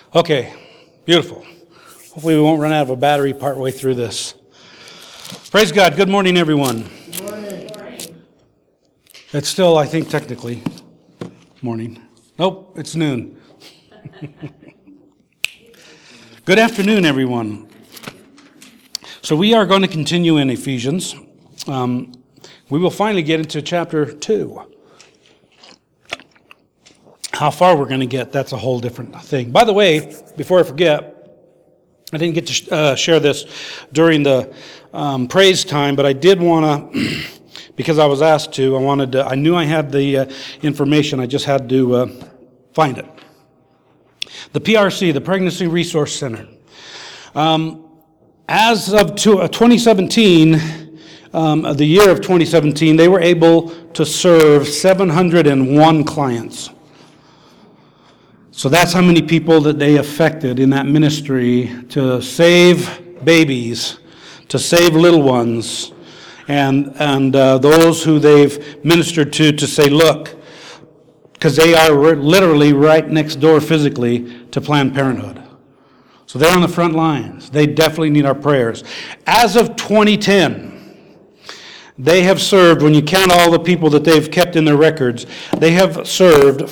Okay, beautiful. Hopefully we won't run out of a battery partway through this. Praise God. Good morning, everyone. Good morning. It's still, I think, technically morning. Nope, it's noon. Good afternoon, everyone. So we are going to continue in Ephesians. We will finally get into chapter 2. How far we're going to get, that's a whole different thing. By the way, before I forget, I didn't get to share this during the praise time, but I did want to, because I was asked to, I knew I had the information, I just had to find it. The PRC, the Pregnancy Resource Center. As of 2017, the year of 2017, they were able to serve 701 clients. So that's how many people that they affected in that ministry to save babies, to save little ones, and those who they've ministered to say, look, because they are literally right next door physically to Planned Parenthood. So they're on the front lines. They definitely need our prayers. As of 2010, they have served, when you count all the people that they've kept in their records, they have served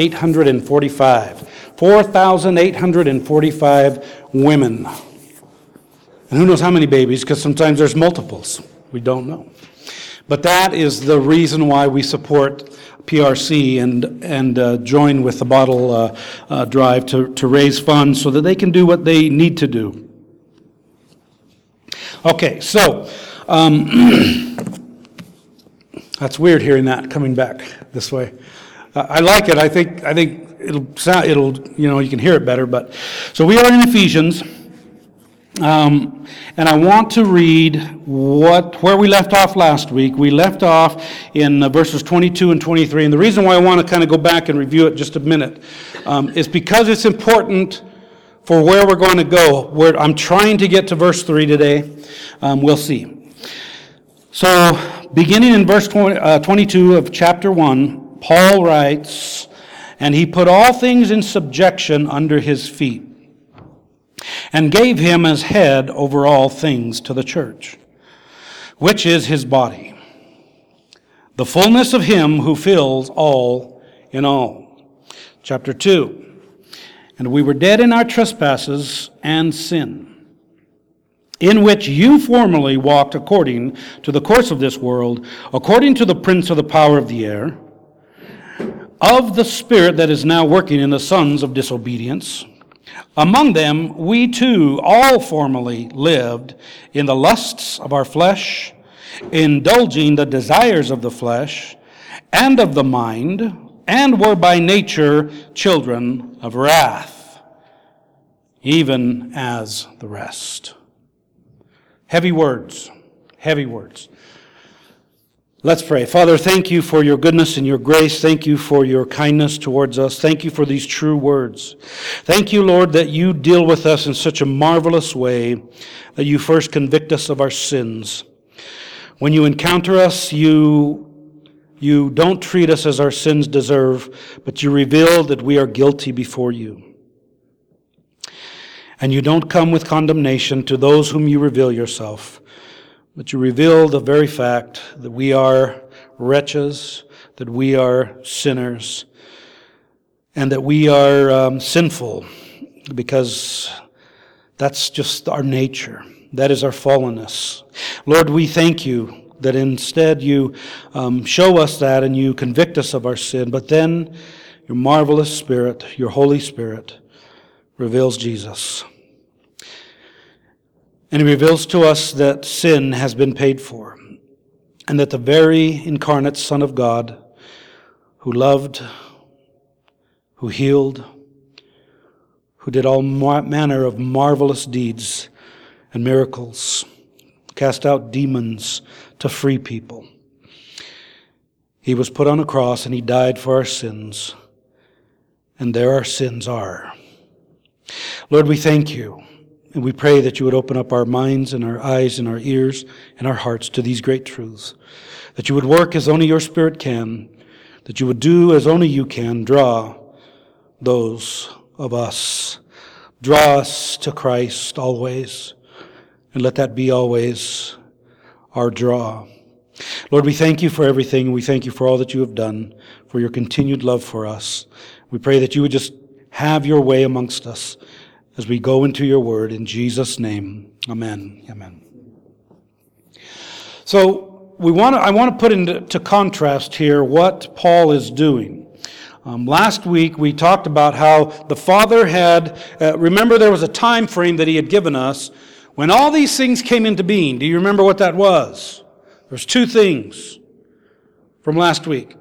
4,845 women. And who knows how many babies, because sometimes there's multiples. We don't know. But that is the reason why we support PRC and join with the bottle drive to raise funds so that they can do what they need to do. Okay, so that's weird hearing that coming back this way. I like it. I think it'll you can hear it better. But so we are in Ephesians, and I want to read where we left off last week. We left off in verses 22 and 23, and the reason why I want to kind of go back and review it just a minute is because it's important for where we're going to go. I'm trying to get to verse 3 today. We'll see. So, beginning in verse 22 of chapter 1, Paul writes, "And he put all things in subjection under his feet, and gave him as head over all things to the church, which is his body, the fullness of him who fills all in all." Chapter 2, "And we were dead in our trespasses and sin, in which you formerly walked according to the course of this world, according to the prince of the power of the air, of the spirit that is now working in the sons of disobedience. Among them we too all formerly lived in the lusts of our flesh, indulging the desires of the flesh and of the mind, and were by nature children of wrath, even as the rest." Heavy words, heavy words. Let's pray. Father, thank you for your goodness and your grace. Thank you for your kindness towards us. Thank you for these true words. Thank you, Lord, that you deal with us in such a marvelous way, that you first convict us of our sins. When you encounter us, you don't treat us as our sins deserve, but you reveal that we are guilty before you. And you don't come with condemnation to those whom you reveal yourself, but you reveal the very fact that we are wretches, that we are sinners, and that we are sinful, because that's just our nature. That is our fallenness. Lord, we thank you that instead you show us that and you convict us of our sin, but then your marvelous Spirit, your Holy Spirit, reveals Jesus. And he reveals to us that sin has been paid for, and that the very incarnate Son of God, who loved, who healed, who did all manner of marvelous deeds and miracles, cast out demons to free people. He was put on a cross and he died for our sins, and there our sins are. Lord, we thank you. And we pray that you would open up our minds and our eyes and our ears and our hearts to these great truths. That you would work as only your Spirit can. That you would do as only you can, draw those of us Draw us to Christ always, and let that be always our draw. Lord, we thank you for everything. We thank you for all that you have done, for your continued love for us. We pray that you would just have your way amongst us as we go into your word. In Jesus' name, amen. Amen. So I want to put into contrast here what Paul is doing. Last week we talked about how the Father had, remember there was a time frame that he had given us when all these things came into being. Do you remember what that was? There's two things from last week.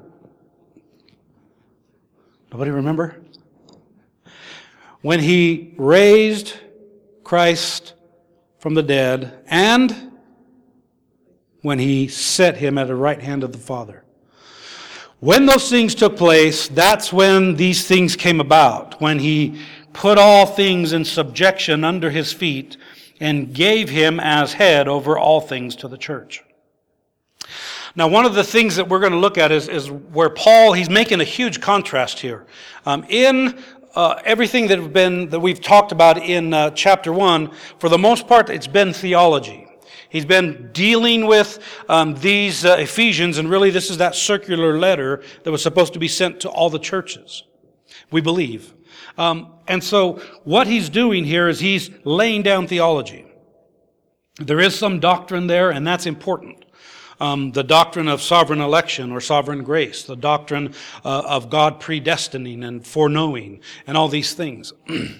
Nobody remember? When he raised Christ from the dead and when he set him at the right hand of the Father. When those things took place, that's when these things came about. When he put all things in subjection under his feet and gave him as head over all things to the church. Now, one of the things that we're going to look at is where Paul, he's making a huge contrast here. In everything that we've talked about in chapter 1, for the most part, it's been theology. He's been dealing with these Ephesians, and really this is that circular letter that was supposed to be sent to all the churches, we believe. And so what he's doing here is he's laying down theology. There is some doctrine there, and that's important. The doctrine of sovereign election or sovereign grace, the doctrine of God predestining and foreknowing, and all these things.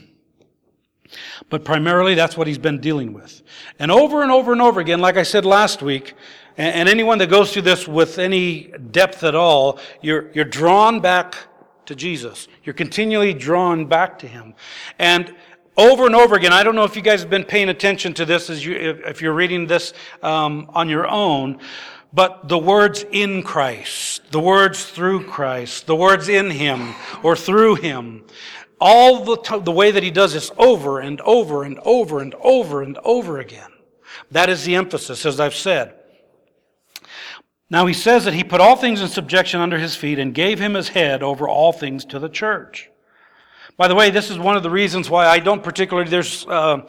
But primarily, that's what he's been dealing with. And over and over again, like I said last week, and anyone that goes through this with any depth at all, you're drawn back to Jesus. You're continually drawn back to him. And over and over again, I don't know if you guys have been paying attention to this if you're reading this on your own, but the words in Christ, the words through Christ, the words in him or through him, all the way that he does this over and over and over and over and over again. That is the emphasis, as I've said. Now he says that he put all things in subjection under his feet and gave him his head over all things to the church. By the way, this is one of the reasons why I don't particularly, there's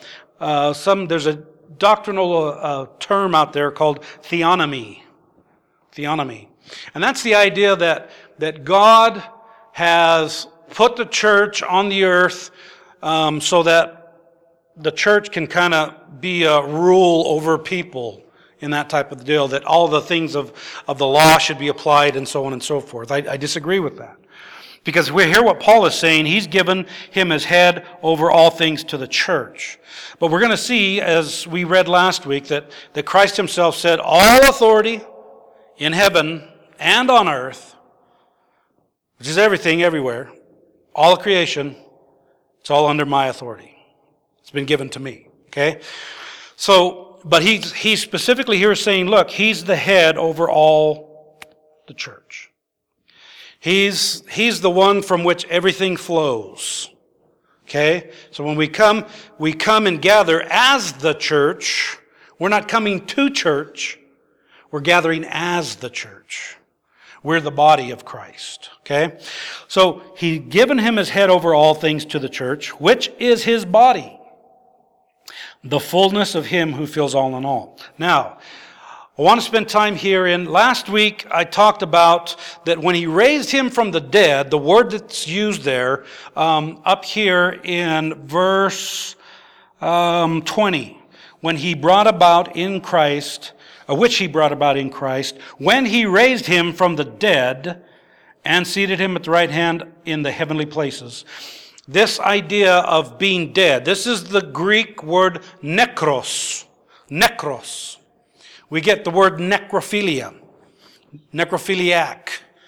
a doctrinal term out there called theonomy. Theonomy. And that's the idea that God has put the church on the earth so that the church can kind of be a rule over people in that type of deal, that all the things of the law should be applied and so on and so forth. I disagree with that. Because we hear what Paul is saying, he's given him as head over all things to the church. But we're going to see, as we read last week, that Christ himself said, all authority in heaven and on earth, which is everything, everywhere, all creation, it's all under my authority. It's been given to me. Okay? So, but he's specifically here saying, look, he's the head over all the church. He's the one from which everything flows. Okay? So when we come and gather as the church. We're not coming to church. We're gathering as the church. We're the body of Christ. Okay? So he's given him his head over all things to the church, which is his body, the fullness of him who fills all in all. Now, I want to spend time here in, last week I talked about that when he raised him from the dead, the word that's used there, up here in verse 20, when he brought about in Christ, which he brought about in Christ, when he raised him from the dead and seated him at the right hand in the heavenly places. This idea of being dead, this is the Greek word nekros. Nekros. We get the word necrophilia, necrophiliac.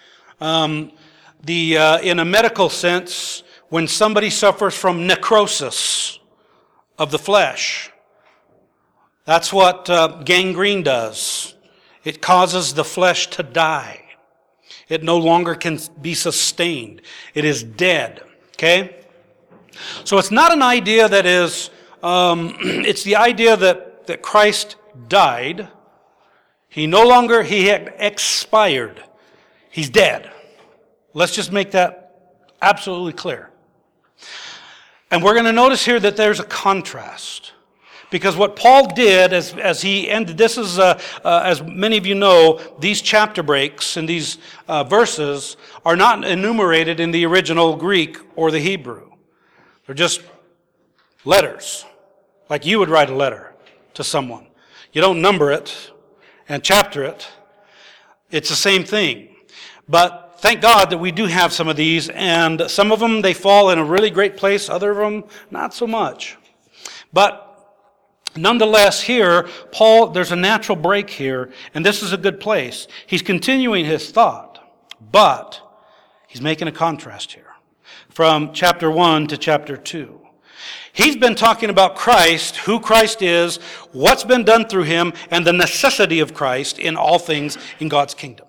In a medical sense, when somebody suffers from necrosis of the flesh, that's what gangrene does. It causes the flesh to die. It no longer can be sustained. It is dead. Okay? So it's not an idea that is, it's the idea that Christ died. He had expired. He's dead. Let's just make that absolutely clear. And we're going to notice here that there's a contrast. Because what Paul did as he ended, this is, as many of you know, these chapter breaks and these verses are not enumerated in the original Greek or the Hebrew. They're just letters, like you would write a letter to someone. You don't number it and chapter it. It's the same thing. But thank God that we do have some of these, and some of them, they fall in a really great place, other of them, not so much. But nonetheless, here, Paul, there's a natural break here, and this is a good place. He's continuing his thought, but he's making a contrast here from chapter 1 to chapter 2. He's been talking about Christ, who Christ is, what's been done through him, and the necessity of Christ in all things in God's kingdom.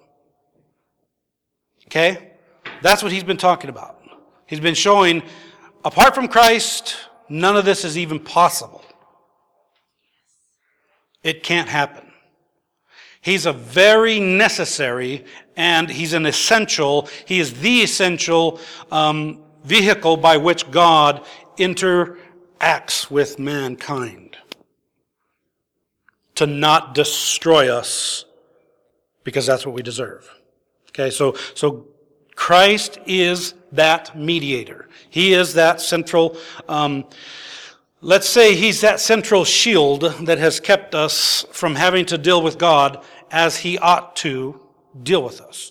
Okay? That's what he's been talking about. He's been showing, apart from Christ, none of this is even possible. It can't happen. He's a very necessary, and he's an essential, he is the essential vehicle by which God interacts with mankind to not destroy us, because that's what we deserve. Okay, so Christ is that mediator. He is that central, let's say he's that central shield that has kept us from having to deal with God as he ought to deal with us.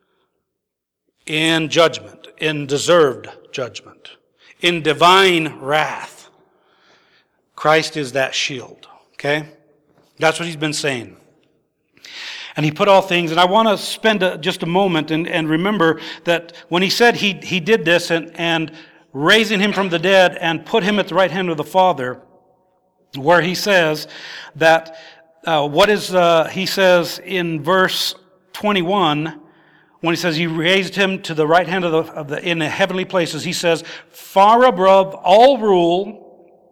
In judgment, in deserved judgment, in divine wrath. Christ is that shield. Okay? That's what he's been saying. And he put all things, and I want to spend just a moment and remember that when he said he did this and raising him from the dead and put him at the right hand of the Father, where he says that, he says in verse 21, when he says he raised him to the right hand in the heavenly places, he says, far above all rule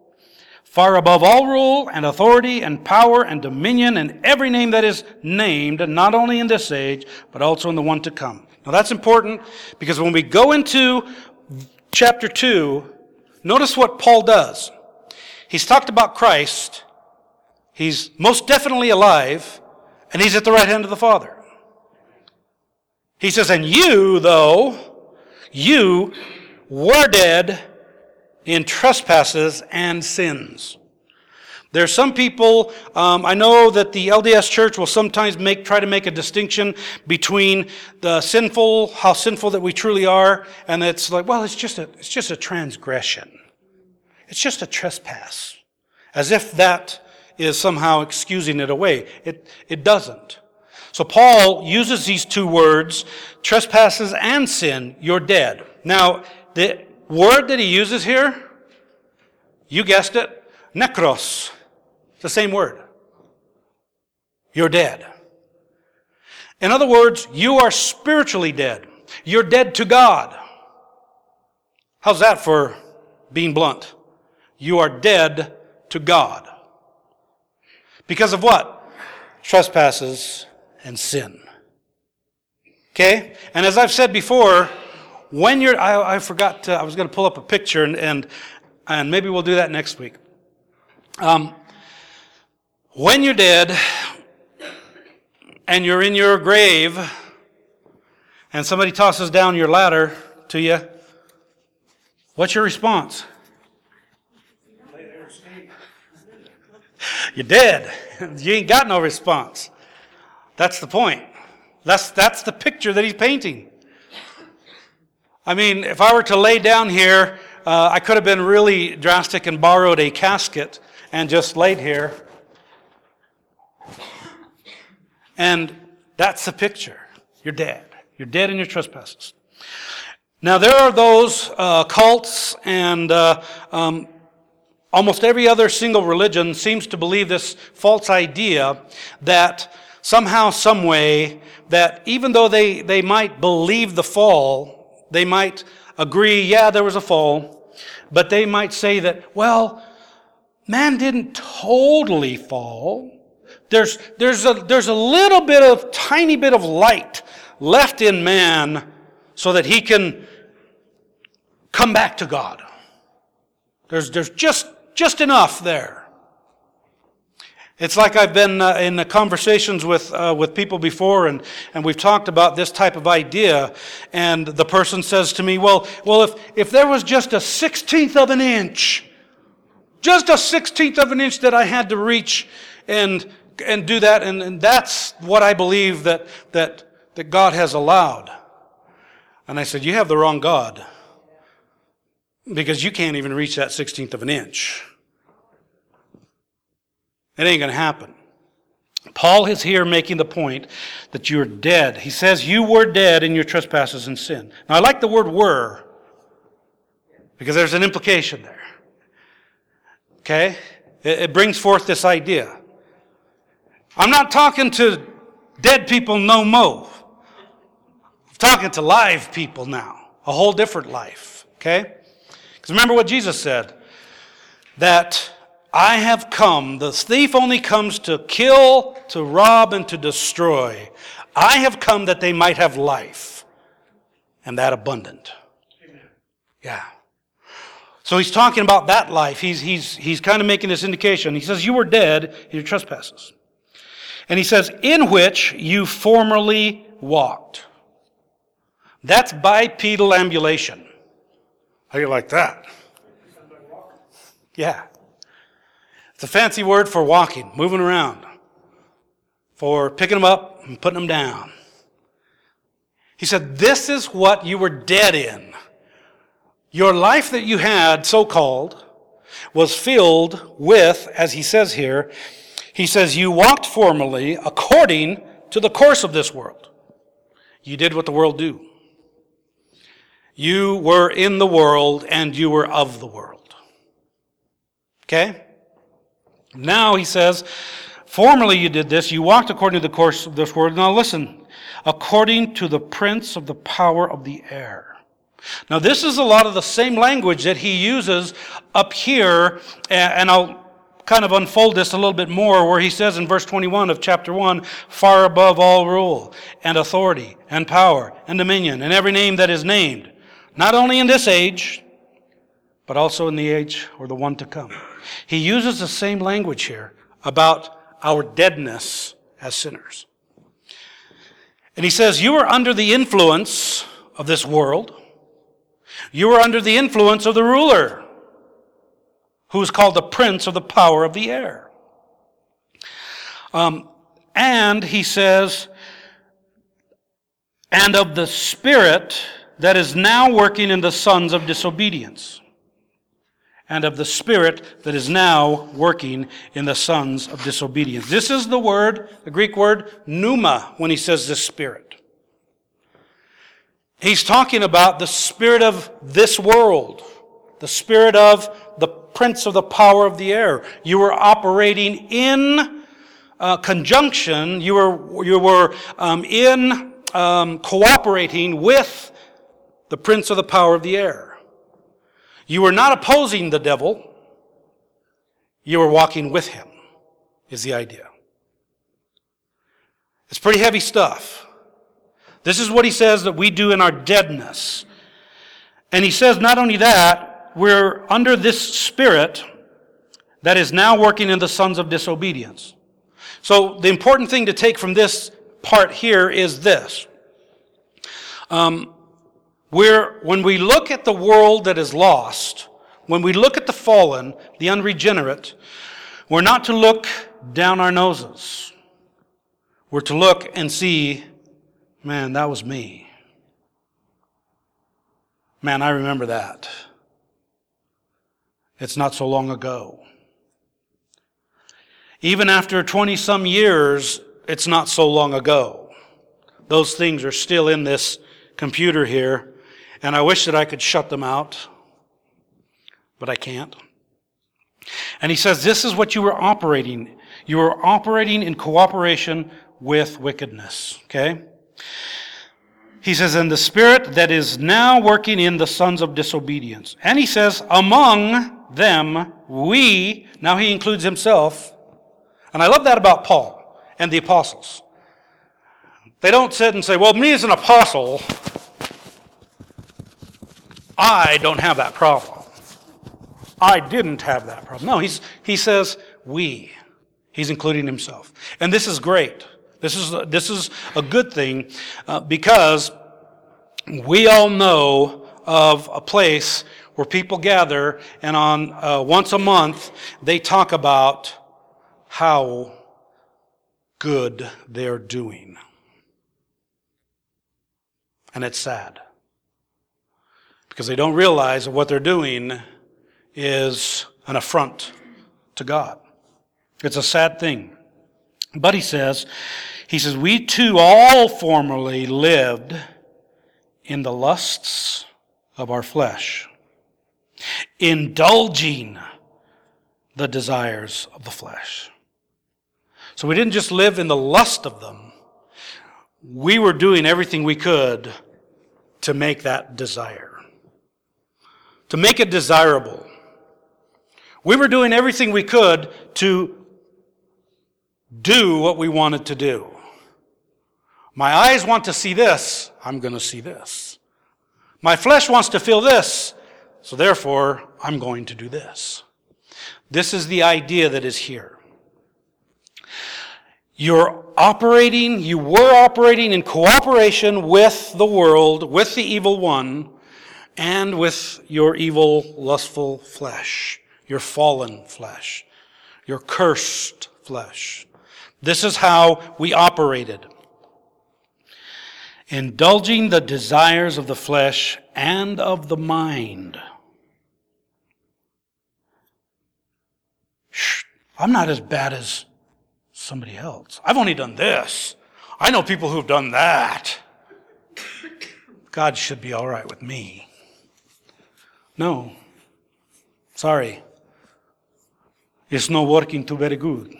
and authority and power and dominion and every name that is named, not only in this age, but also in the one to come. Now that's important, because when we go into chapter 2, notice what Paul does. He's talked about Christ. He's most definitely alive, and he's at the right hand of the Father. He says, and you, though, you were dead in trespasses and sins. There's some people, I know that the LDS Church will sometimes try to make a distinction between the sinful, how sinful that we truly are, and it's like, well, it's just a transgression. It's just a trespass. As if that is somehow excusing it away. It doesn't. So Paul uses these two words, trespasses and sin, you're dead. Now, the word that he uses here, you guessed it, nekros. It's the same word. You're dead. In other words, you are spiritually dead. You're dead to God. How's that for being blunt? You are dead to God. Because of what? Trespasses and sin. Okay? And as I've said before, when you're, I forgot, I was going to pull up a picture and maybe we'll do that next week. When you're dead and you're in your grave and somebody tosses down your ladder to you, what's your response? You're dead. You ain't got no response. That's the point. That's the picture that he's painting. I mean, if I were to lay down here, I could have been really drastic and borrowed a casket and just laid here. And that's the picture. You're dead. You're dead in your trespasses. Now, there are those cults and almost every other single religion seems to believe this false idea that somehow, some way, that even though they might believe the fall, they might agree, yeah, there was a fall, but they might say that, well, man didn't totally fall. There's a little bit of, tiny bit of light left in man so that he can come back to God. There's just enough there. It's like I've been in the conversations with people before, and we've talked about this type of idea, and the person says to me, well, if there was just a 16th of an inch, just a 16th of an inch that I had to reach and do that, and that's what I believe that God has allowed. And I said, you have the wrong God, because you can't even reach that 16th of an inch. It ain't going to happen. Paul is here making the point that you're dead. He says you were dead in your trespasses and sin. Now, I like the word were, because there's an implication there. Okay? It brings forth this idea. I'm not talking to dead people no mo. I'm talking to live people now. A whole different life. Okay? Because remember what Jesus said. That I have come, the thief only comes to kill, to rob, and to destroy. I have come that they might have life, and that abundant. Amen. Yeah. So he's talking about that life. He's kind of making this indication. He says, you were dead in your trespasses. And he says, in which you formerly walked. That's bipedal ambulation. How do you like that? Yeah. It's a fancy word for walking, moving around, for picking them up and putting them down. He said, this is what you were dead in. Your life that you had, so-called, was filled with, as he says here, he says, you walked formerly according to the course of this world. You did what the world do. You were in the world and you were of the world. Okay? Now he says, formerly you did this, you walked according to the course of this world. Now listen, according to the prince of the power of the air. Now this is a lot of the same language that he uses up here, and I'll kind of unfold this a little bit more, where he says in verse 21 of chapter 1, far above all rule and authority and power and dominion and every name that is named, not only in this age, but also in the age or the one to come. He uses the same language here about our deadness as sinners. And he says, you are under the influence of this world. You are under the influence of the ruler, who is called the prince of the power of the air. And he says, and of the spirit that is now working in the sons of disobedience. And of the spirit that is now working in the sons of disobedience. This is the word, the Greek word, pneuma, when he says this spirit. He's talking about the spirit of this world, the spirit of the prince of the power of the air. You were operating in conjunction, you were cooperating with the prince of the power of the air. You were not opposing the devil. You were walking with him, is the idea. It's pretty heavy stuff. This is what he says that we do in our deadness. And he says not only that, we're under this spirit that is now working in the sons of disobedience. So the important thing to take from this part here is this. When we look at the world that is lost, when we look at the fallen, the unregenerate, we're not to look down our noses. We're to look and see, man, that was me. Man, I remember that. It's not so long ago. Even after 20-some years, it's not so long ago. Those things are still in this computer here. And I wish that I could shut them out, but I can't. And he says, this is what you were operating. You were operating in cooperation with wickedness. Okay? He says, and the spirit that is now working in the sons of disobedience. And he says, among them, we, now he includes himself. And I love that about Paul and the apostles. They don't sit and say, well, me as an apostle, I don't have that problem. I didn't have that problem. No, he says we. He's including himself. And this is great. This is a good thing because we all know of a place where people gather and on once a month they talk about how good they're doing. And it's sad. Because they don't realize that what they're doing is an affront to God. It's a sad thing. But he says, we too all formerly lived in the lusts of our flesh, indulging the desires of the flesh. So we didn't just live in the lust of them. We were doing everything we could to make that desire, to make it desirable. We were doing everything we could to do what we wanted to do. My eyes want to see this, I'm going to see this. My flesh wants to feel this, so therefore I'm going to do this. This is the idea that is here. You were operating in cooperation with the world, with the evil one, and with your evil, lustful flesh, your fallen flesh, your cursed flesh. This is how we operated. Indulging the desires of the flesh and of the mind. I'm not as bad as somebody else. I've only done this. I know people who've done that. God should be all right with me. No. Sorry. It's not working too very good.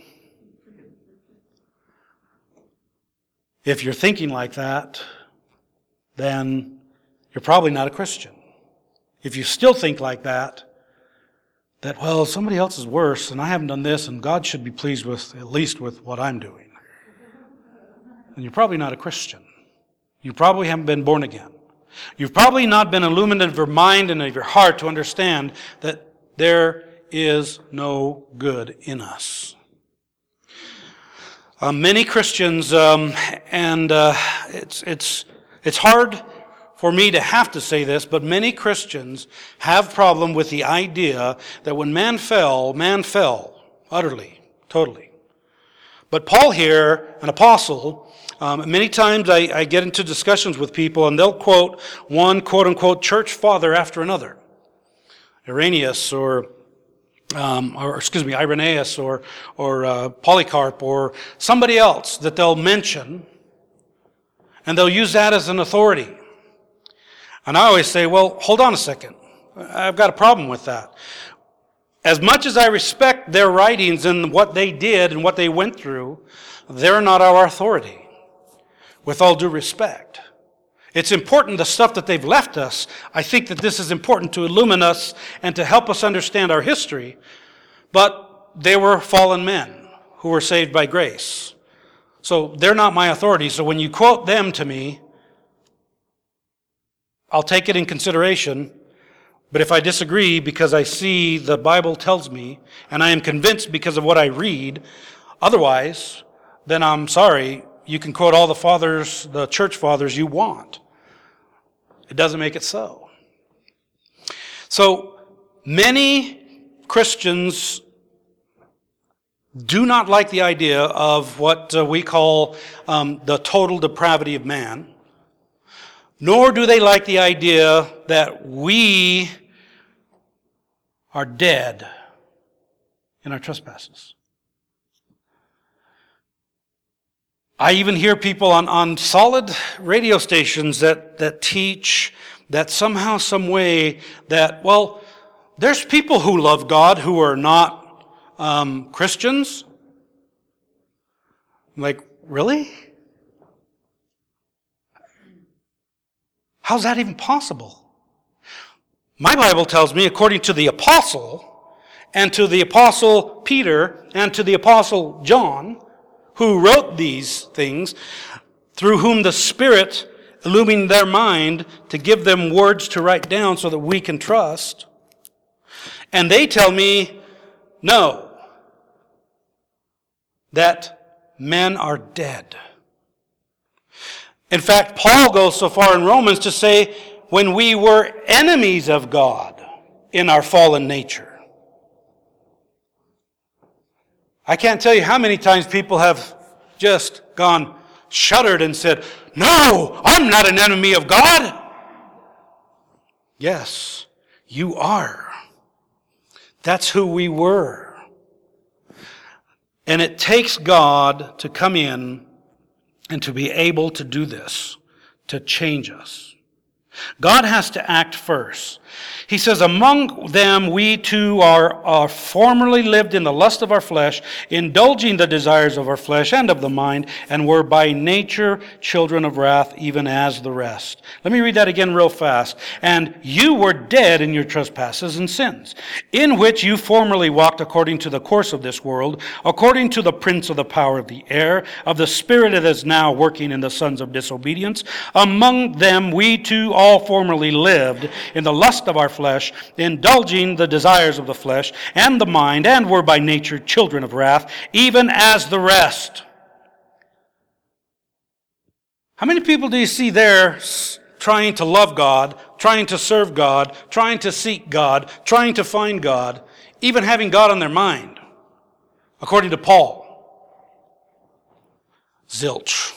If you're thinking like that, then you're probably not a Christian. If you still think like that, well, somebody else is worse, and I haven't done this, and God should be pleased with, at least with what I'm doing, then you're probably not a Christian. You probably haven't been born again. You've probably not been illuminated of your mind and of your heart to understand that there is no good in us. Many Christians, it's hard for me to have to say this, but many Christians have problem with the idea that when man fell utterly, totally. But Paul here, an apostle, many times I get into discussions with people and they'll quote one quote-unquote church father after another. Irenaeus or Polycarp or somebody else that they'll mention, and they'll use that as an authority. And I always say, well, hold on a second. I've got a problem with that. As much as I respect their writings and what they did and what they went through, they're not our authority. With all due respect. It's important, the stuff that they've left us. I think that this is important to illumine us and to help us understand our history. But they were fallen men who were saved by grace. So they're not my authority. So when you quote them to me, I'll take it in consideration. But if I disagree because I see the Bible tells me, and I am convinced because of what I read, otherwise, then I'm sorry, you can quote all the fathers, the church fathers you want. It doesn't make it so. So many Christians do not like the idea of what we call the total depravity of man, nor do they like the idea that we are dead in our trespasses. I even hear people on solid radio stations that teach that somehow, some way, that, well, there's people who love God who are not Christians. I'm like, really? How's that even possible? My Bible tells me, according to the apostle, and to the apostle Peter, and to the apostle John, who wrote these things, through whom the Spirit illumined their mind to give them words to write down so that we can trust. And they tell me, no, that men are dead. In fact, Paul goes so far in Romans to say, when we were enemies of God in our fallen nature. I can't tell you how many times people have just shuddered and said, no, I'm not an enemy of God. Yes, you are. That's who we were. And it takes God to come in and to be able to do this, to change us. God has to act first. He says, among them we too are formerly lived in the lust of our flesh, indulging the desires of our flesh and of the mind, and were by nature children of wrath, even as the rest. Let me read that again real fast. And you were dead in your trespasses and sins, in which you formerly walked according to the course of this world, according to the prince of the power of the air, of the spirit that is now working in the sons of disobedience. Among them we too all formerly lived in the lust of our flesh, indulging the desires of the flesh and the mind, and were by nature children of wrath, even as the rest. How many people do you see there trying to love God, trying to serve God, trying to seek God, trying to find God, even having God on their mind? According to Paul, zilch.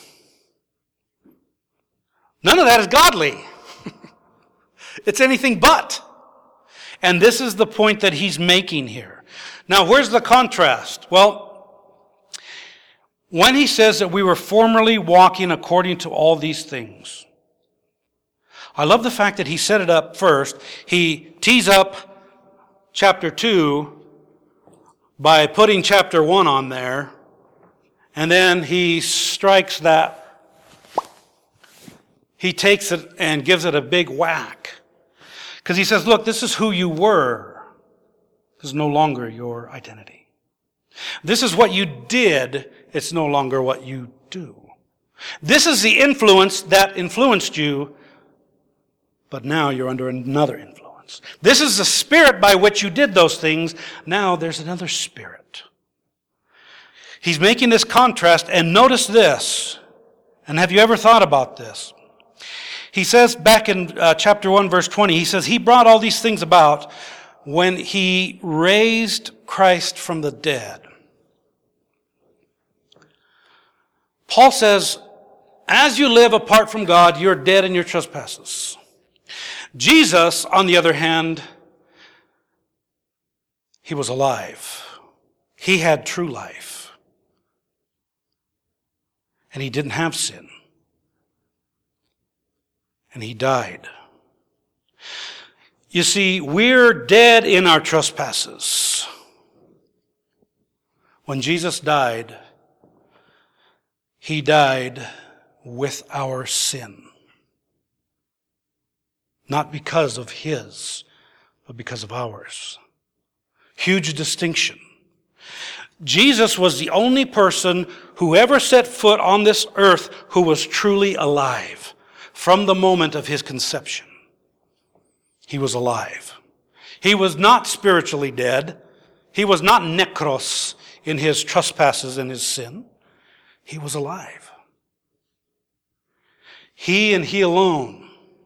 None of that is godly. It's anything but. And this is the point that he's making here. Now, where's the contrast? Well, when he says that we were formerly walking according to all these things, I love the fact that he set it up first. He tees up chapter 2 by putting chapter 1 on there, and then he strikes that. He takes it and gives it a big whack. Because he says, look, this is who you were. This is no longer your identity. This is what you did. It's no longer what you do. This is the influence that influenced you, but now you're under another influence. This is the spirit by which you did those things. Now there's another spirit. He's making this contrast, and notice this. And have you ever thought about this? He says back in chapter 1, verse 20, he says, he brought all these things about when he raised Christ from the dead. Paul says, as you live apart from God, you're dead in your trespasses. Jesus, on the other hand, he was alive. He had true life. And he didn't have sin. And he died. You see, we're dead in our trespasses. When Jesus died, he died with our sin. Not because of his, but because of ours. Huge distinction. Jesus was the only person who ever set foot on this earth who was truly alive. From the moment of his conception, he was alive. He was not spiritually dead. He was not nekros in his trespasses and his sin. He was alive. He and he alone.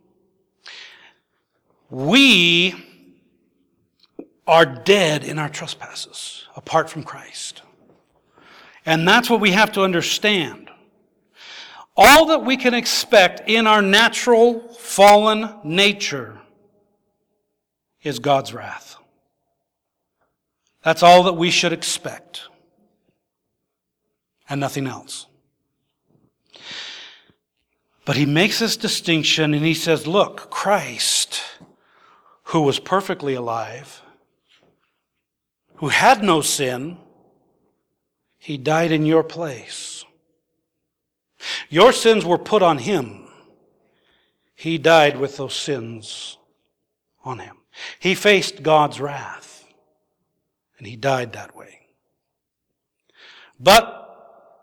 We are dead in our trespasses apart from Christ. And that's what we have to understand. All that we can expect in our natural fallen nature is God's wrath. That's all that we should expect. And nothing else. But he makes this distinction and he says, look, Christ, who was perfectly alive, who had no sin, he died in your place. Your sins were put on him. He died with those sins on him. He faced God's wrath, and he died that way. But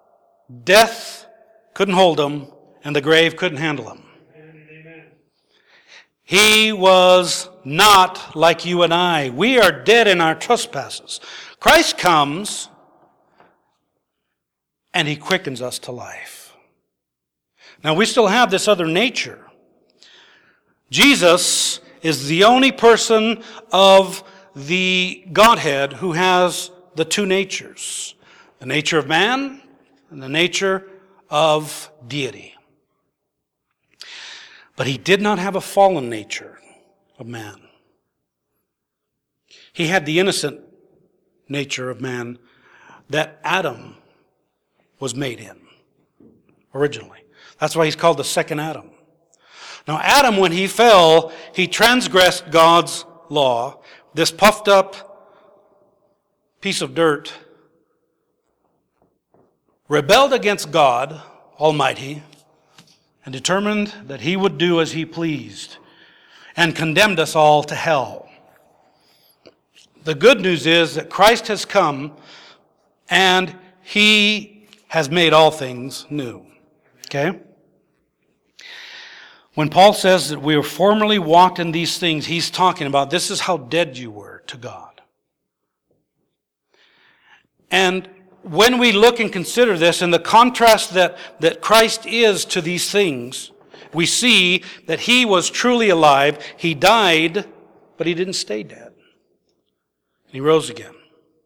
death couldn't hold him, and the grave couldn't handle him. He was not like you and I. We are dead in our trespasses. Christ comes and he quickens us to life. Now we still have this other nature. Jesus is the only person of the Godhead who has the two natures, the nature of man and the nature of deity. But he did not have a fallen nature of man. He had the innocent nature of man that Adam was made in originally. That's why he's called the second Adam. Now Adam, when he fell, he transgressed God's law. This puffed up piece of dirt rebelled against God Almighty and determined that he would do as he pleased and condemned us all to hell. The good news is that Christ has come and he has made all things new. Okay? When Paul says that we were formerly walked in these things, he's talking about this is how dead you were to God. And when we look and consider this and the contrast that Christ is to these things, we see that he was truly alive. He died, but he didn't stay dead. He rose again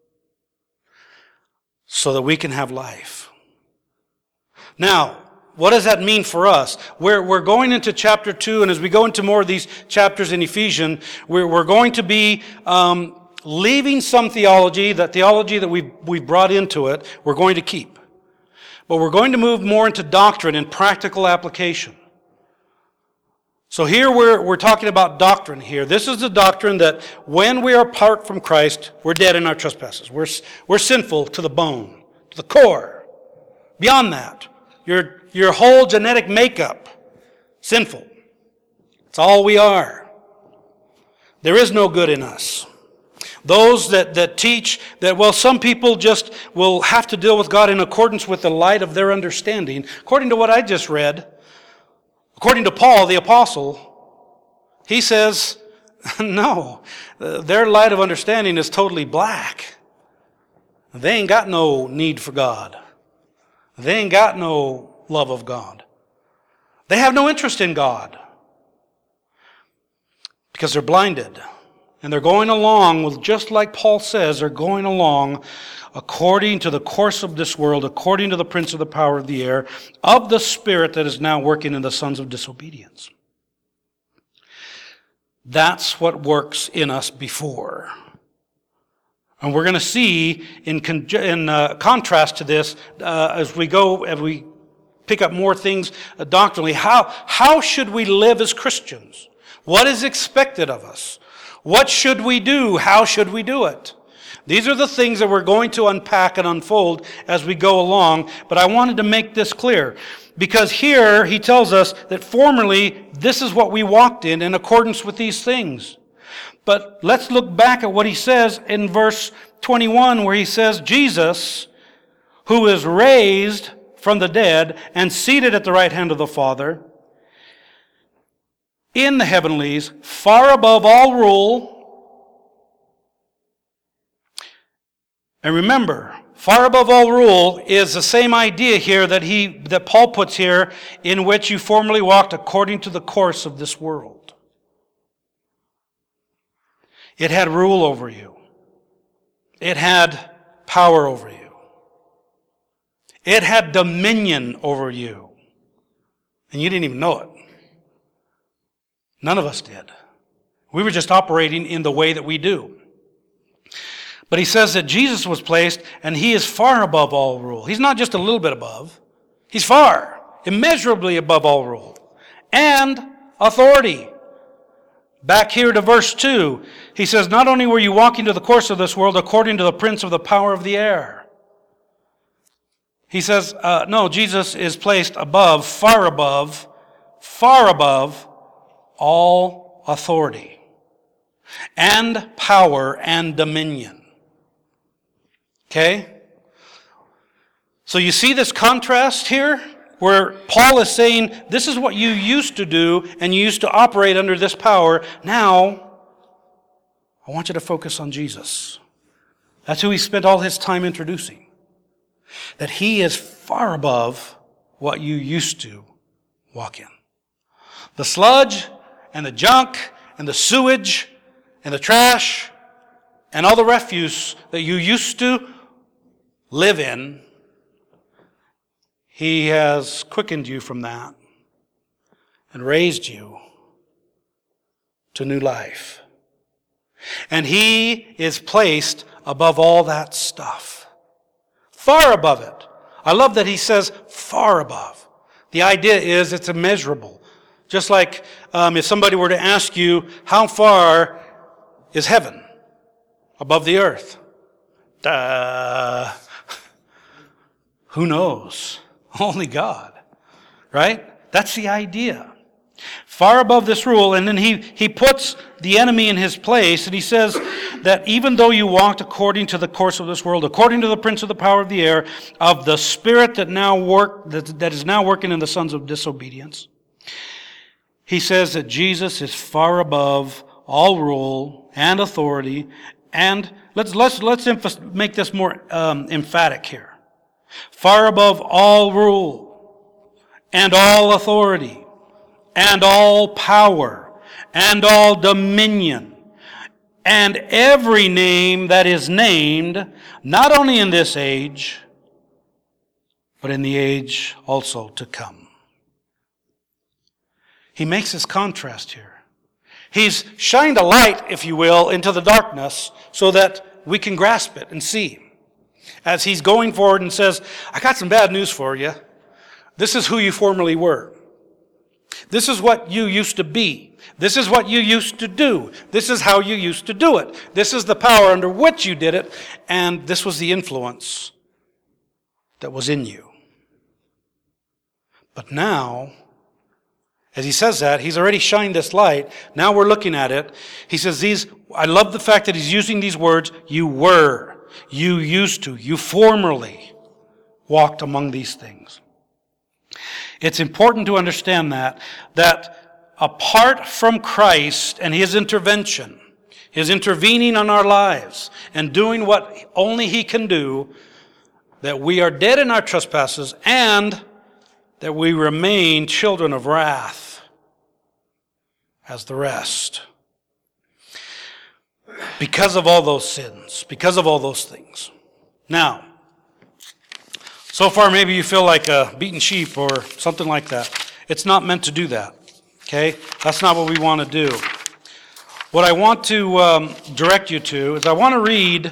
so that we can have life. Now, what does that mean for us? We're going into chapter 2, and as we go into more of these chapters in Ephesians, we're going to be leaving some theology, that theology that we've brought into it, we're going to keep. But we're going to move more into doctrine and practical application. So here we're talking about doctrine here. This is the doctrine that when we are apart from Christ, we're dead in our trespasses. We're sinful to the bone, to the core. Beyond that, your whole genetic makeup, sinful. It's all we are. There is no good in us. Those that teach that, well, some people just will have to deal with God in accordance with the light of their understanding. According to what I just read, according to Paul, the apostle, he says, no, their light of understanding is totally black. They ain't got no need for God. They ain't got no love of God. They have no interest in God because they're blinded. And they're going along with, just like Paul says, they're going along according to the course of this world, according to the prince of the power of the air, of the spirit that is now working in the sons of disobedience. That's what works in us before. And we're going to see in contrast to this, as we pick up more things doctrinally, how should we live as Christians? What is expected of us? What should we do? How should we do it? These are the things that we're going to unpack and unfold as we go along, but I wanted to make this clear. Because here he tells us that formerly this is what we walked in accordance with these things. But let's look back at what he says in verse 21, where he says, Jesus, who is raised from the dead and seated at the right hand of the Father, in the heavenlies, far above all rule. And remember, far above all rule is the same idea here that Paul puts here, in which you formerly walked according to the course of this world. It had rule over you. It had power over you. It had dominion over you. And you didn't even know it. None of us did. We were just operating in the way that we do. But he says that Jesus was placed, and he is far above all rule. He's not just a little bit above. He's far, immeasurably above all rule. And authority. Back here to verse 2, he says, not only were you walking to the course of this world according to the prince of the power of the air. He says, no, Jesus is placed above, far above all authority and power and dominion. Okay? So you see this contrast here? where Paul is saying, this is what you used to do, and you used to operate under this power. Now, I want you to focus on Jesus. That's who he spent all his time introducing. That he is far above what you used to walk in. The sludge and the junk and the sewage and the trash and all the refuse that you used to live in, he has quickened you from that and raised you to new life. And he is placed above all that stuff. Far above it. I love that he says far above. The idea is it's immeasurable. Just like if somebody were to ask you, how far is heaven above the earth? Who knows? Only God. Right? That's the idea. Far above this rule, and then he puts the enemy in his place, and he says that even though you walked according to the course of this world, according to the prince of the power of the air, of the spirit that is now working in the sons of disobedience, he says that Jesus is far above all rule and authority, and let's make this more emphatic here. Far above all rule and all authority and all power and all dominion and every name that is named, not only in this age, but in the age also to come. He makes this contrast here. He's shined a light, if you will, into the darkness so that we can grasp it and see. As he's going forward and says, I got some bad news for you. This is who you formerly were. This is what you used to be. This is what you used to do. This is how you used to do it. This is the power under which you did it, and this was the influence that was in you. But now, as he says that, he's already shined this light. Now we're looking at it. He says I love the fact that he's using these words, you were, you used to, you formerly walked among these things. It's important to understand that apart from Christ and his intervention, his intervening on our lives and doing what only he can do, that we are dead in our trespasses and that we remain children of wrath as the rest. Because of all those sins, because of all those things. Now, so far maybe you feel like a beaten sheep or something like that. It's not meant to do that. Okay? That's not what we want to do. What I want to direct you to is I want to read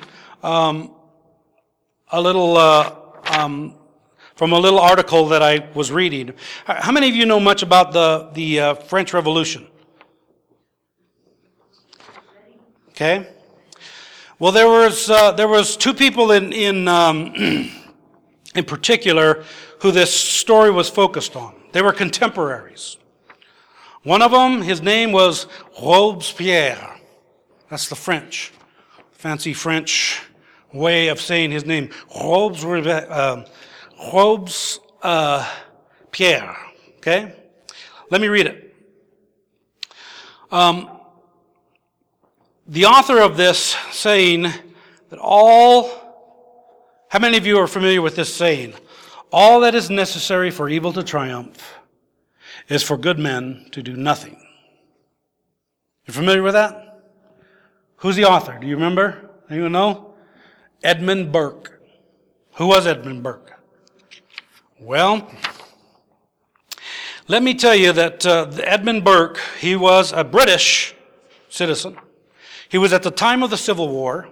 a little from a little article that I was reading. How many of you know much about the French Revolution? Okay. Well, there was two people in particular who this story was focused on. They were contemporaries. One of them, his name was Robespierre. That's the French, fancy French way of saying his name. Robespierre. Okay? Let me read it. The author of this saying that how many of you are familiar with this saying? All that is necessary for evil to triumph is for good men to do nothing. You familiar with that? Who's the author? Do you remember? Anyone know? Edmund Burke. Who was Edmund Burke? Well, let me tell you that Edmund Burke, he was a British citizen. He was at the time of the Civil War.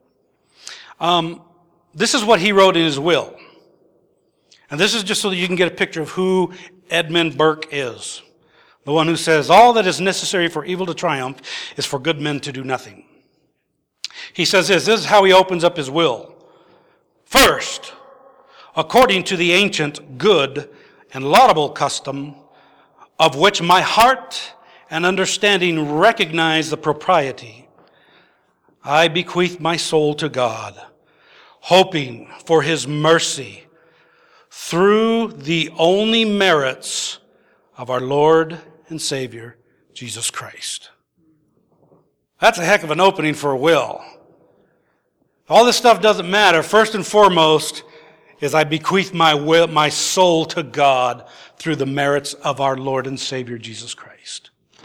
This is what he wrote in his will. And this is just so that you can get a picture of who Edmund Burke is. The one who says, all that is necessary for evil to triumph is for good men to do nothing. He says this is how he opens up his will. First, according to the ancient good and laudable custom, of which my heart and understanding recognize the propriety, I bequeath my soul to God, hoping for his mercy through the only merits of our Lord and Savior, Jesus Christ. That's a heck of an opening for a will. All this stuff doesn't matter. First and foremost is I bequeath my soul to God through the merits of our Lord and Savior, Jesus Christ.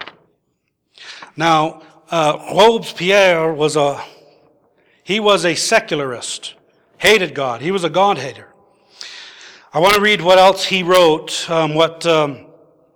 Now, Robespierre was a secularist, hated God. He was a God hater. I want to read what else he wrote, in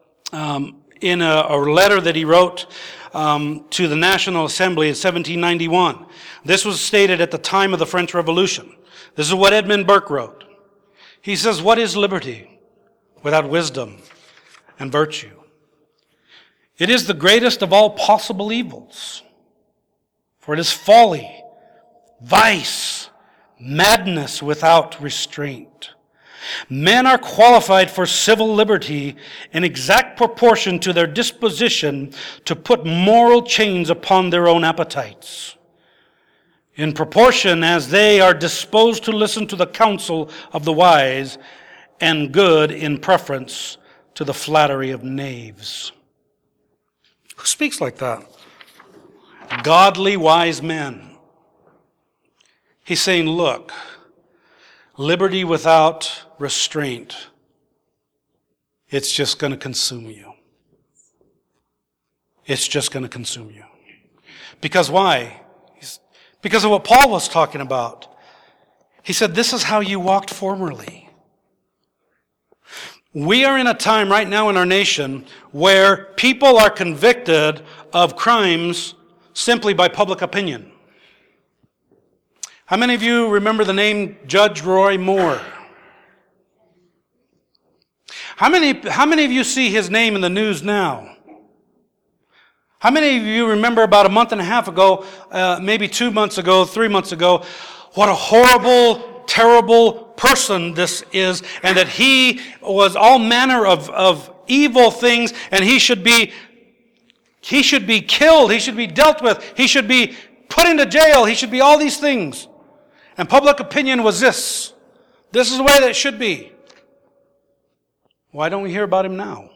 a letter that he wrote to the National Assembly in 1791. This was stated at the time of the French Revolution. This is what Edmund Burke wrote. He says, "What is liberty without wisdom and virtue? It is the greatest of all possible evils, for it is folly, vice, madness without restraint. Men are qualified for civil liberty in exact proportion to their disposition to put moral chains upon their own appetites, in proportion as they are disposed to listen to the counsel of the wise and good in preference to the flattery of knaves." Who speaks like that? Godly, wise men. He's saying, look, liberty without restraint, it's just going to consume you. It's just going to consume you. Because why? Because of what Paul was talking about. He said, this is how you walked formerly. We are in a time right now in our nation where people are convicted of crimes simply by public opinion. How many of you remember the name Judge Roy Moore? How many of you see his name in the news now? How many of you remember about a month and a half ago, maybe 2 months ago, 3 months ago, what a horrible, terrible person this is, and that he was all manner of evil things, and he should be killed, he should be dealt with, he should be put into jail, he should be all these things. And public opinion was this. This is the way that it should be. Why don't we hear about him now?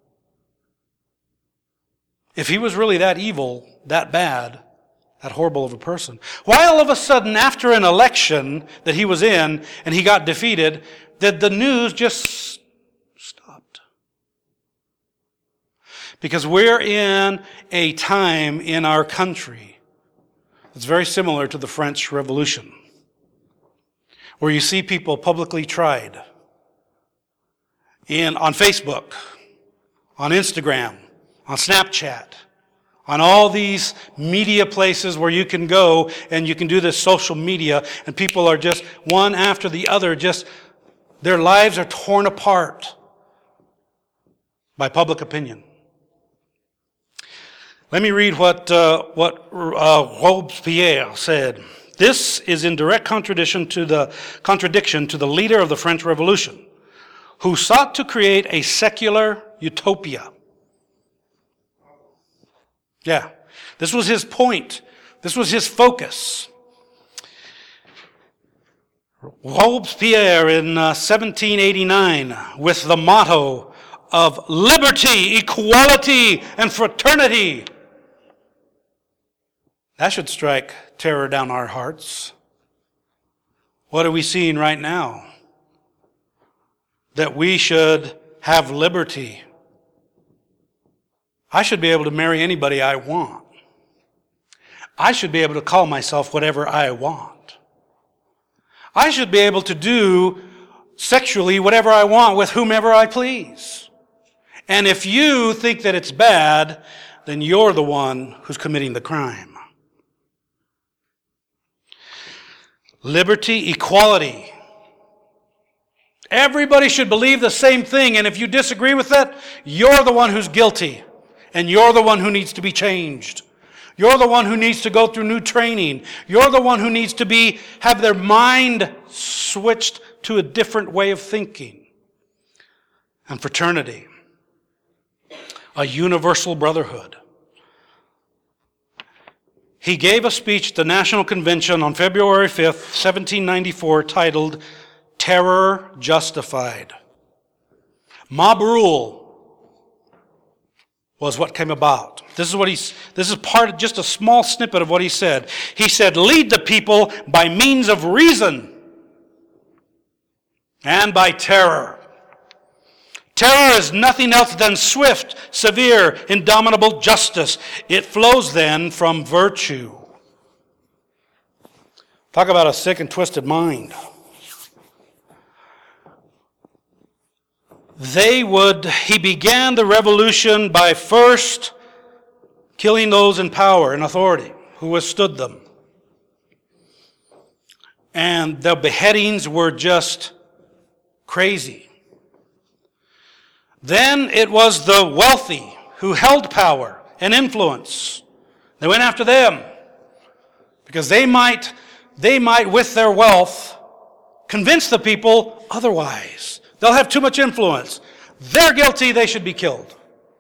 If he was really that evil, that bad, that horrible of a person, why all of a sudden after an election that he was in and he got defeated, did the news just stopped? Because we're in a time in our country that's very similar to the French Revolution, where you see people publicly tried on Facebook, on Instagram, on Snapchat, on all these media places where you can go and you can do this social media, and people are just one after the other, just their lives are torn apart by public opinion. Let me read what Robespierre said. This is in direct contradiction to the leader of the French Revolution, who sought to create a secular utopia. Yeah, this was his point. This was his focus. Robespierre in 1789, with the motto of liberty, equality, and fraternity. That should strike terror down our hearts. What are we seeing right now? That we should have liberty. I should be able to marry anybody I want. I should be able to call myself whatever I want. I should be able to do sexually whatever I want with whomever I please. And if you think that it's bad, then you're the one who's committing the crime. Liberty, equality. Everybody should believe the same thing, and if you disagree with that, you're the one who's guilty, and you're the one who needs to be changed. You're the one who needs to go through new training. You're the one who needs to have their mind switched to a different way of thinking. And fraternity, a universal brotherhood. He gave a speech at the National Convention on February 5th, 1794, titled, terror justified. Mob rule was what came about. This is part of just a small snippet of what he said. He said, lead the people by means of reason and by terror. Terror is nothing else than swift, severe, indomitable justice. It flows then from virtue. Talk about a sick and twisted mind. He began the revolution by first killing those in power and authority who withstood them. And the beheadings were just crazy. Then it was the wealthy who held power and influence. They went after them because they might with their wealth convince the people otherwise. They'll have too much influence. They're guilty, they should be killed.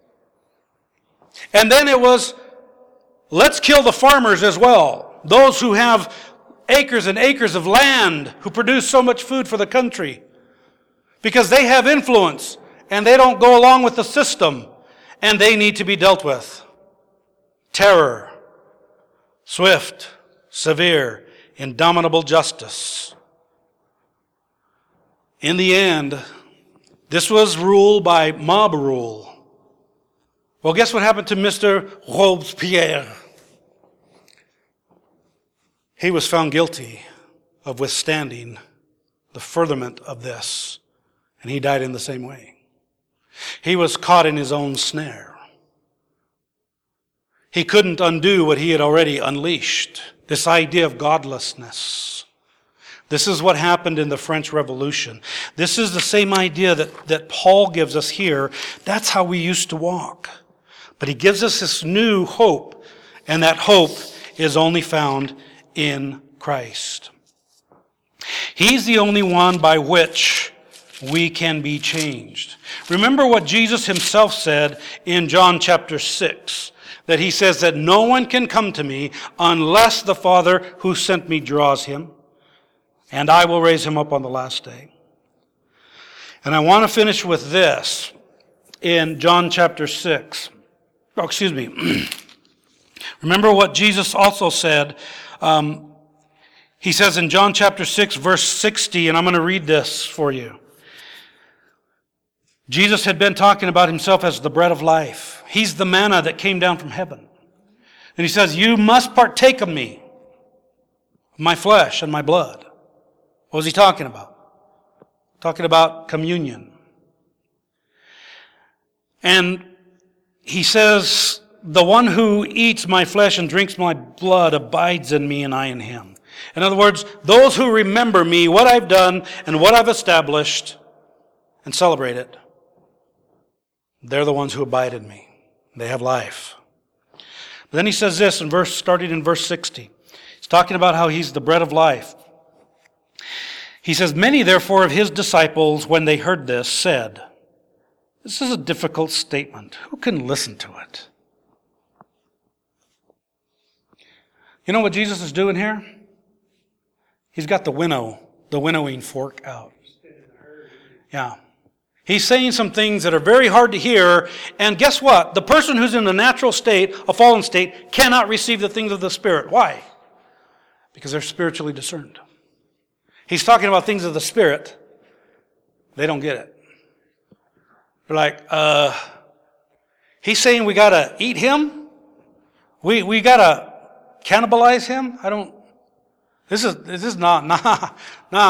And then it was, let's kill the farmers as well. Those who have acres and acres of land, who produce so much food for the country. Because they have influence, and they don't go along with the system, and they need to be dealt with. Terror, swift, severe, indomitable justice. In the end, this was rule by mob rule. Well, guess what happened to Mr. Robespierre? He was found guilty of withstanding the furtherment of this, and he died in the same way. He was caught in his own snare. He couldn't undo what he had already unleashed, this idea of godlessness. This is what happened in the French Revolution. This is the same idea that Paul gives us here. That's how we used to walk. But he gives us this new hope, and that hope is only found in Christ. He's the only one by which we can be changed. Remember what Jesus himself said in John chapter 6, that he says that no one can come to me unless the Father who sent me draws him, and I will raise him up on the last day. And I want to finish with this in John chapter 6. Remember what Jesus also said. He says in John chapter 6, verse 60, and I'm going to read this for you. Jesus had been talking about himself as the bread of life. He's the manna that came down from heaven. And he says, you must partake of me, my flesh and my blood. What was he talking about? Talking about communion. And he says, the one who eats my flesh and drinks my blood abides in me and I in him. In other words, those who remember me, what I've done and what I've established, and celebrate it, they're the ones who abide in me. They have life. But then he says this starting in verse 60. He's talking about how he's the bread of life. He says, many therefore of his disciples, when they heard this, said, this is a difficult statement. Who can listen to it? You know what Jesus is doing here? He's got the winnowing fork out. Yeah. He's saying some things that are very hard to hear, and guess what? The person who's in a natural state, a fallen state, cannot receive the things of the Spirit. Why? Because they're spiritually discerned. He's talking about things of the Spirit. They don't get it. They're like, he's saying we got to eat him? We got to cannibalize him? This is not, nah,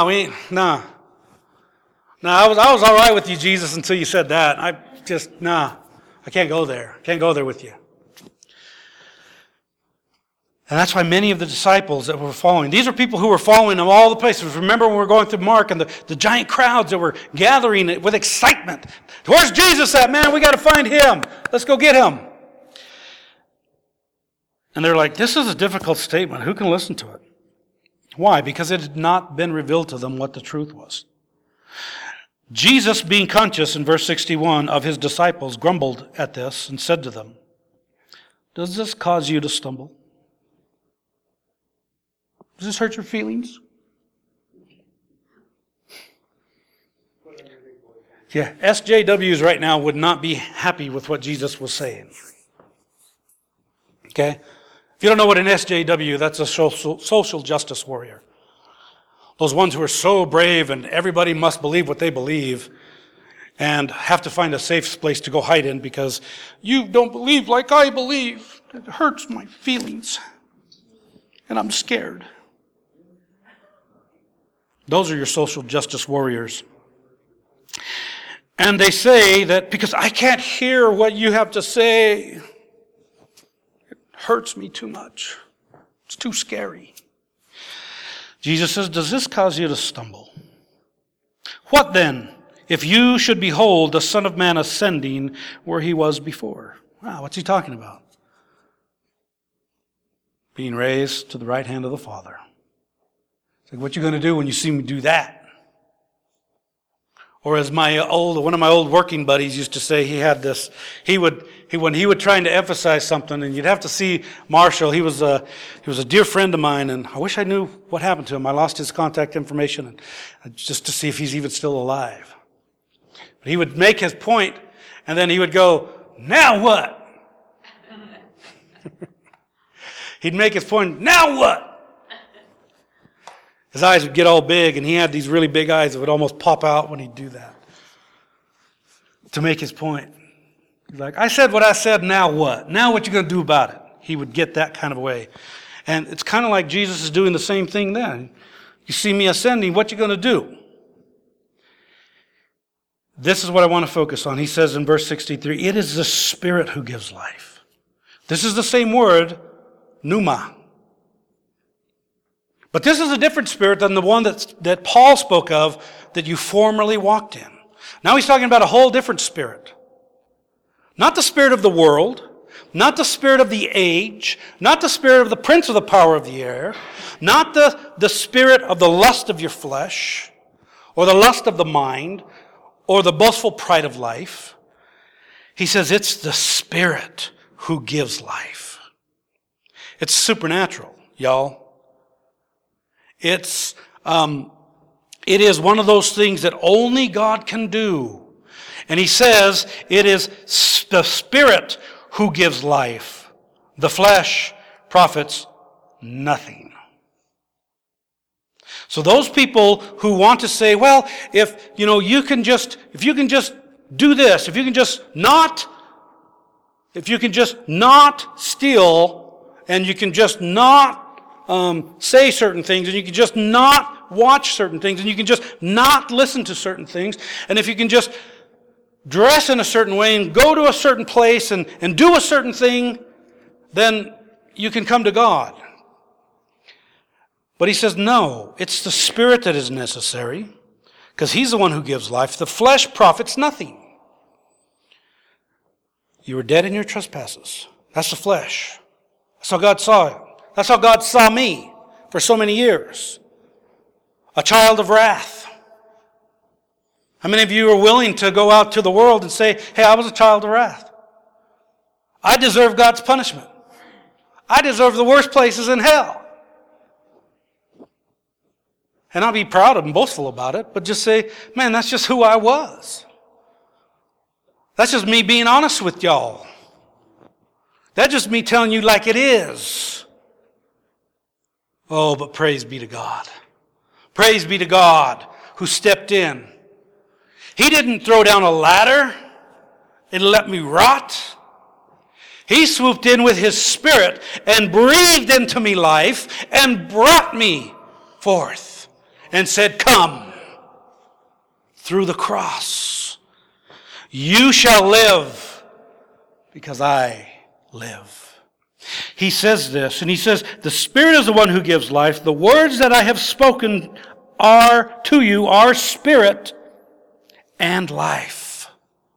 I was all right with you, Jesus, until you said that. I can't go there. Can't go there with you. And that's why many of the disciples that were following, these are people who were following him all the places. Remember when we were going through Mark and the giant crowds that were gathering with excitement. Where's Jesus at, man? We got to find him. Let's go get him. And they're like, this is a difficult statement. Who can listen to it? Why? Because it had not been revealed to them what the truth was. Jesus, being conscious in verse 61 of his disciples, grumbled at this and said to them, does this cause you to stumble? Does this hurt your feelings? Yeah, SJWs right now would not be happy with what Jesus was saying. Okay? If you don't know what an SJW, that's a social justice warrior. Those ones who are so brave and everybody must believe what they believe and have to find a safe place to go hide in because you don't believe like I believe. It hurts my feelings. And I'm scared. Those are your social justice warriors. And they say that because I can't hear what you have to say, it hurts me too much. It's too scary. Jesus says, does this cause you to stumble? What then, if you should behold the Son of Man ascending where he was before? Wow, what's he talking about? Being raised to the right hand of the Father. It's like, what you going to do when you see me do that? Or as one of my old working buddies used to say, he had this, when he would trying to emphasize something, and you'd have to see Marshall, he was a dear friend of mine, and I wish I knew what happened to him. I lost his contact information, and just to see if he's even still alive. But he would make his point, and then he would go, now what? He'd make his point, now what? His eyes would get all big, and he had these really big eyes that would almost pop out when he'd do that to make his point. He's like, I said what I said, now what? Now what you going to do about it? He would get that kind of way. And it's kind of like Jesus is doing the same thing then. You see me ascending, what you going to do? This is what I want to focus on. He says in verse 63, it is the Spirit who gives life. This is the same word, pneuma. But this is a different spirit than the one that Paul spoke of that you formerly walked in. Now he's talking about a whole different spirit. Not the spirit of the world, not the spirit of the age, not the spirit of the prince of the power of the air, not the spirit of the lust of your flesh, or the lust of the mind, or the boastful pride of life. He says it's the Spirit who gives life. It's supernatural, y'all. It is one of those things that only God can do. And he says it is the Spirit who gives life. The flesh profits nothing. So those people who want to say, well, if you can just do this, if you can just not steal, and you can just not say certain things, and you can just not watch certain things, and you can just not listen to certain things, and if you can just dress in a certain way and go to a certain place and do a certain thing, then you can come to God. But he says, no, it's the Spirit that is necessary, because he's the one who gives life. The flesh profits nothing. You were dead in your trespasses. That's the flesh. That's how God saw it. That's how God saw me for so many years. A child of wrath. How many of you are willing to go out to the world and say, hey, I was a child of wrath. I deserve God's punishment. I deserve the worst places in hell. And not be proud and boastful about it, but just say, man, that's just who I was. That's just me being honest with y'all. That's just me telling you like it is. Oh, but praise be to God. Praise be to God who stepped in. He didn't throw down a ladder and let me rot. He swooped in with his Spirit and breathed into me life and brought me forth and said, come through the cross. You shall live because I live. He says this, and he says, the Spirit is the one who gives life. The words that I have spoken are to you are spirit and life.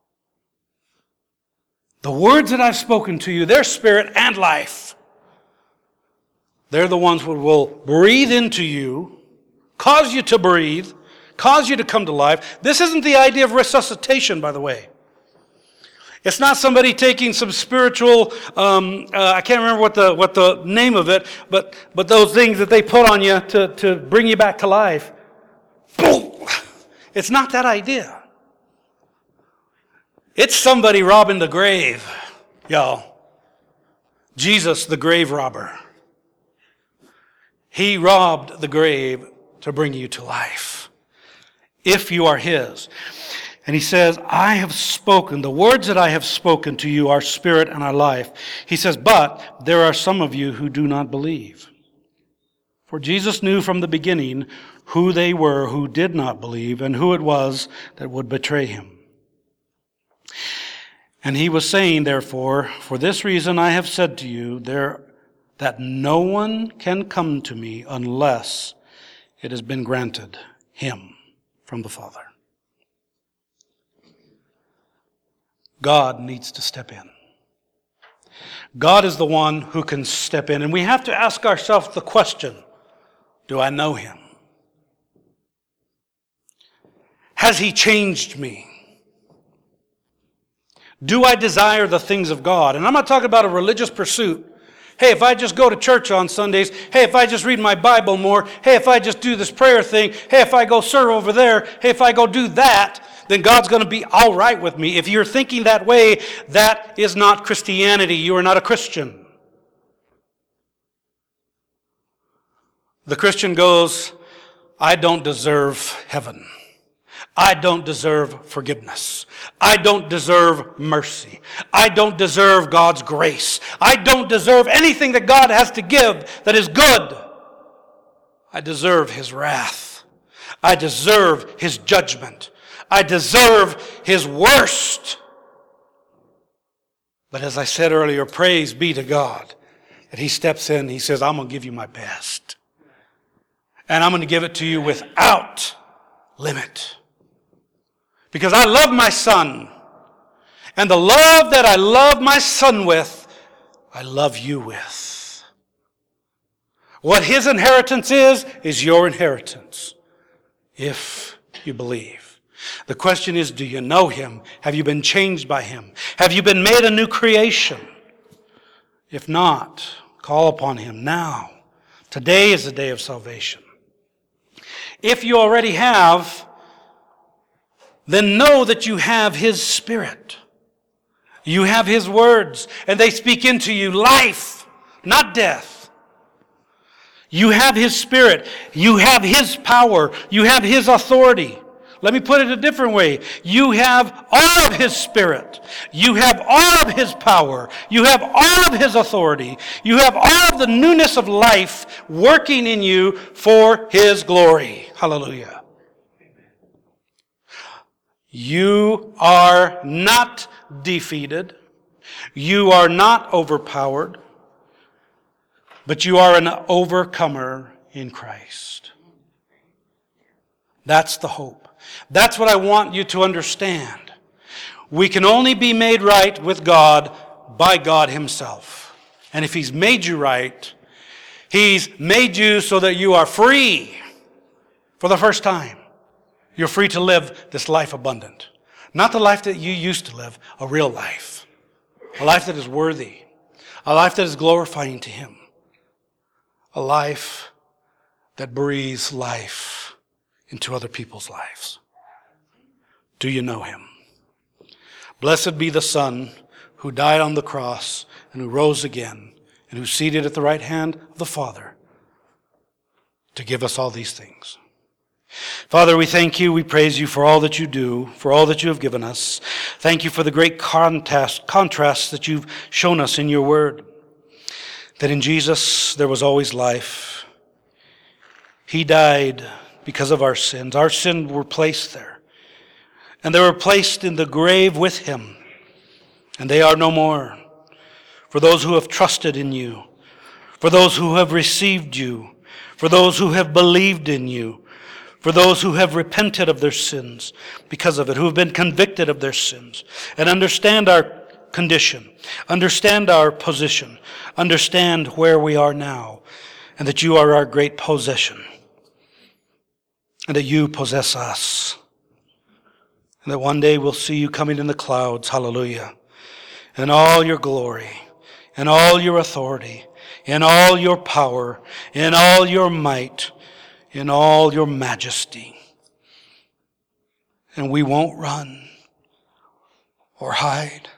The words that I've spoken to you, they're spirit and life. They're the ones who will breathe into you, cause you to breathe, cause you to come to life. This isn't the idea of resuscitation, by the way. It's not somebody taking some spiritual, I can't remember what the name of it, but those things that they put on you to bring you back to life. Boom! It's not that idea. It's somebody robbing the grave, y'all. Jesus, the grave robber. He robbed the grave to bring you to life, if you are his. And he says, I have spoken, the words that I have spoken to you are spirit and are life. He says, but there are some of you who do not believe. For Jesus knew from the beginning who they were who did not believe and who it was that would betray him. And he was saying, therefore, for this reason I have said to you that no one can come to me unless it has been granted him from the Father. God needs to step in. God is the one who can step in. And we have to ask ourselves the question, do I know him? Has he changed me? Do I desire the things of God? And I'm not talking about a religious pursuit. Hey, if I just go to church on Sundays, hey, if I just read my Bible more, hey, if I just do this prayer thing, hey, if I go serve over there, hey, if I go do that, then God's going to be all right with me. If you're thinking that way, that is not Christianity. You are not a Christian. The Christian goes, I don't deserve heaven. I don't deserve forgiveness. I don't deserve mercy. I don't deserve God's grace. I don't deserve anything that God has to give that is good. I deserve his wrath. I deserve his judgment. I deserve his worst. But as I said earlier, praise be to God that he steps in. He says, I'm going to give you my best. And I'm going to give it to you without limit. Because I love my son. And the love that I love my son with, I love you with. What his inheritance is your inheritance. If you believe. The question is, do you know him? Have you been changed by him? Have you been made a new creation? If not, call upon him now. Today is the day of salvation. If you already have, then know that you have his Spirit. You have his words, and they speak into you life, not death. You have his Spirit. You have his power. You have his authority. Let me put it a different way. You have all of his Spirit. You have all of his power. You have all of his authority. You have all of the newness of life working in you for his glory. Hallelujah. You are not defeated. You are not overpowered. But you are an overcomer in Christ. That's the hope. That's what I want you to understand. We can only be made right with God by God himself. And if he's made you right, he's made you so that you are free for the first time. You're free to live this life abundant. Not the life that you used to live, a real life. A life that is worthy. A life that is glorifying to him. A life that breathes life into other people's lives. Do you know him? Blessed be the Son who died on the cross and who rose again and who's seated at the right hand of the Father to give us all these things. Father, we thank you, we praise you for all that you do, for all that you have given us. Thank you for the great contrast that you've shown us in your word. That in Jesus there was always life. He died because of our sins. Our sins were placed there. And they were placed in the grave with him. And they are no more. For those who have trusted in you, for those who have received you, for those who have believed in you, for those who have repented of their sins because of it, who have been convicted of their sins, and understand our condition, understand our position, understand where we are now, and that you are our great possession, and that you possess us, and that one day we'll see you coming in the clouds, hallelujah, in all your glory, in all your authority, in all your power, in all your might, in all your majesty. And we won't run. or hide.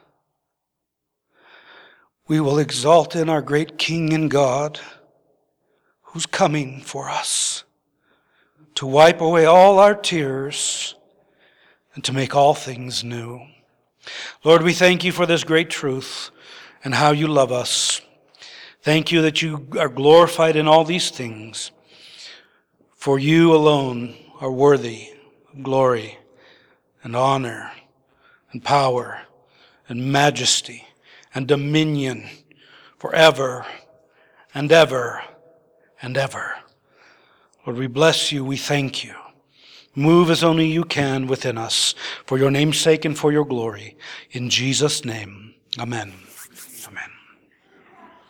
We will exalt in our great King and God, who's coming for us to wipe away all our tears and to make all things new. Lord, we thank you for this great truth and how you love us. Thank you that you are glorified in all these things, for you alone are worthy of glory and honor and power and majesty and dominion forever and ever and ever. Lord, we bless you, we thank you. Move as only you can within us, for your name's sake and for your glory. In Jesus' name, amen. Amen.